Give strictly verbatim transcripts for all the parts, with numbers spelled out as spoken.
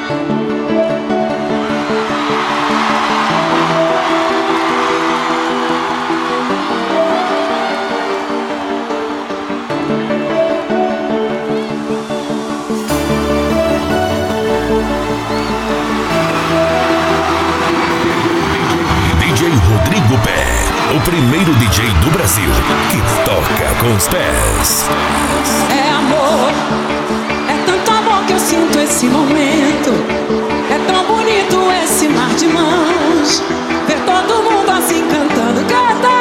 Rodrigo Pé, o primeiro D J do Brasil que toca com os pés. É amor, é tanto amor que eu sinto esse momento. É tão bonito esse mar de mãos. Ver todo mundo assim cantando, canta!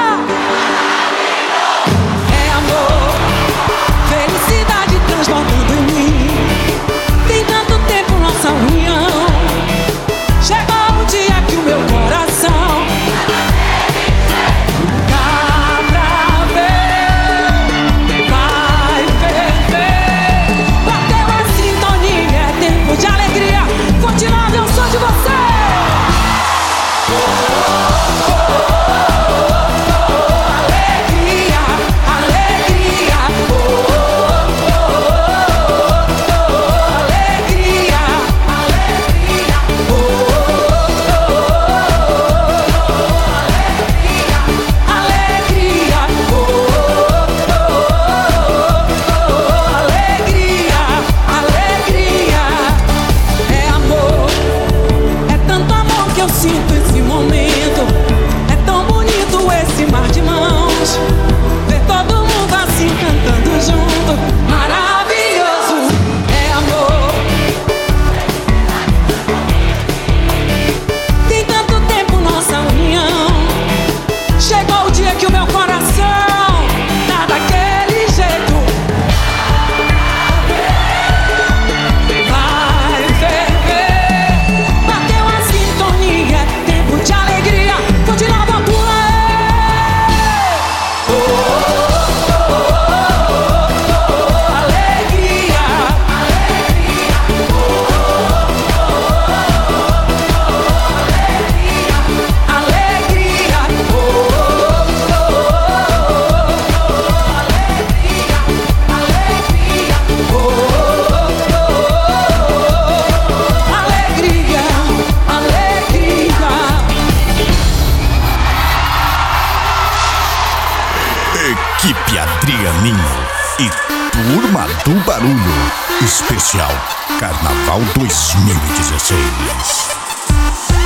É amor, felicidade transbordando em mim. Tem tanto tempo nossa união. Chegou o dia que o meu coração de alegria, continuar eu sou de você. Alegria, alegria, alegria, alegria, alegria, alegria, alegria. É amor, é tanto amor que eu sinto esse momento. É tão bonito esse mar de mãos. Ver todo mundo assim cantando junto, maravilhoso. É amor. Tem tanto tempo nossa união. Chegou o dia que o meu coração tá daquele jeito. Vai ferver. Bateu a sintonia, é tempo de alegria. Vou de nova altura. Oh, oh, oh, oh, oh, alegria, alegria, alegria, alegria, Equipe Adrianinho e Turma do Barulho. Especial Carnaval dois mil e dezesseis.